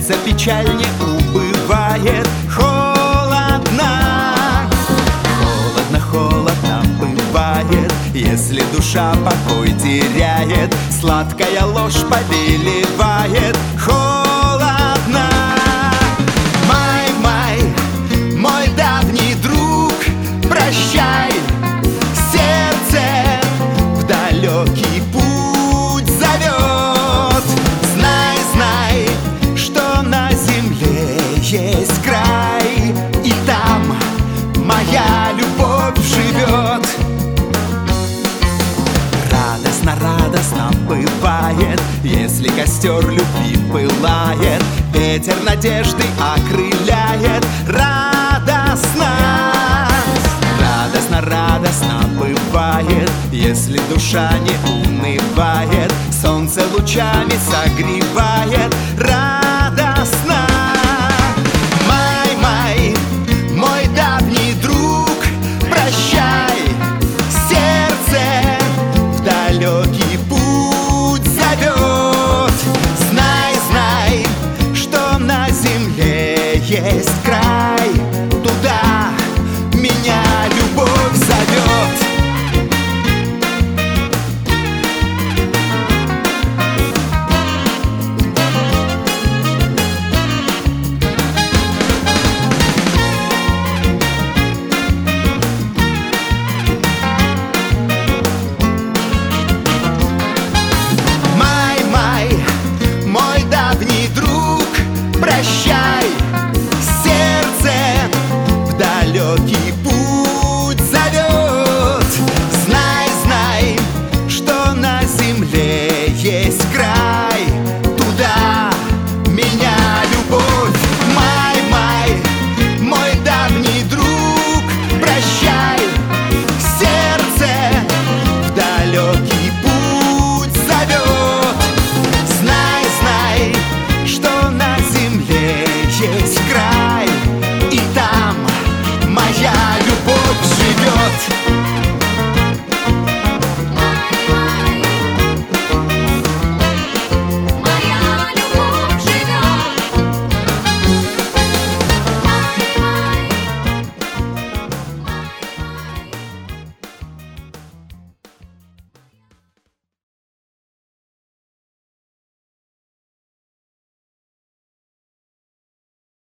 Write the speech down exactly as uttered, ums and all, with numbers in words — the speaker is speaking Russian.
сердце печаль не убывает. Холодно, холодно, холодно бывает, если душа покой теряет, сладкая ложь повелевает. Холодно. Май, май, мой давний друг, прощай, сердце в далекий путь зовет. Знай, знай, что на земле есть край, и там моя любовь живет. Радостно, радостно бывает, если костер любви пылает, ветер надежды окрыляет. Радостно, радостно, радостно бывает, если душа не унывает, солнце лучами согревает. Радостно. Май, май, мой давний друг, прощай, сердце в далекий путь зовет. Знай, знай, что на земле есть край,